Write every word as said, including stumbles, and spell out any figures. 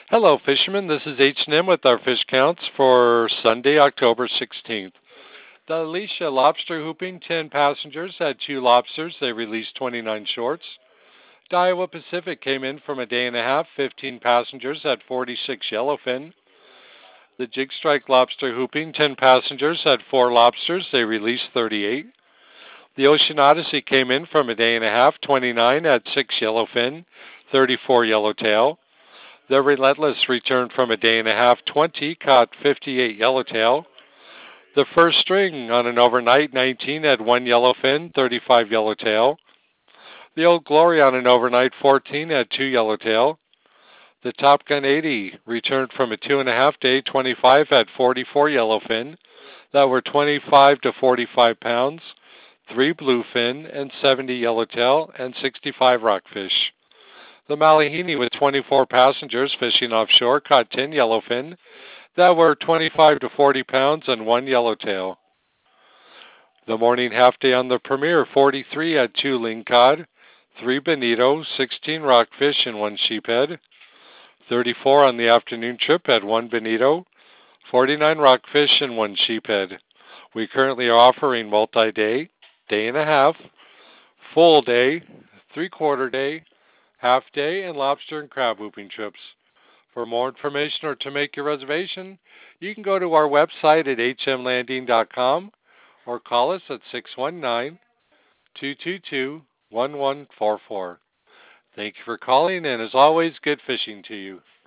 Hello, fishermen. This is H and M with our fish counts for Sunday, October sixteenth. The Alicia lobster hooping, ten passengers, had two lobsters. They released twenty-nine shorts. The Iowa Pacific came in from a day and a half, fifteen passengers, had forty-six yellowfin. The Jig Strike lobster hooping, ten passengers, had four lobsters. They released thirty-eight. The Ocean Odyssey came in from a day and a half, twenty-nine, had six yellowfin, thirty-four yellowtail. The Relentless returned from a day and a half, twenty, caught fifty-eight yellowtail. The First String on an overnight, nineteen, had one yellowfin, thirty-five yellowtail. The Old Glory on an overnight, fourteen, had two yellowtail. The Top Gun eighty returned from a two and a half day, twenty-five, had forty-four yellowfin that were twenty-five to forty-five pounds, three bluefin, and seventy yellowtail, and sixty-five rockfish. The Malihini with twenty-four passengers fishing offshore caught ten yellowfin that were twenty-five to forty pounds and one yellowtail. The morning half day on the Premier, forty-three had two lingcod, three bonito, sixteen rockfish, and one sheephead. thirty-four on the afternoon trip had one bonito, forty-nine rockfish, and one sheephead. We currently are offering multi-day, day and a half, full day, three-quarter day, half day, and lobster and crab whooping trips. For more information or to make your reservation, you can go to our website at h m landing dot com or call us at six one nine, two two two, one one four four. Thank you for calling, and as always, good fishing to you.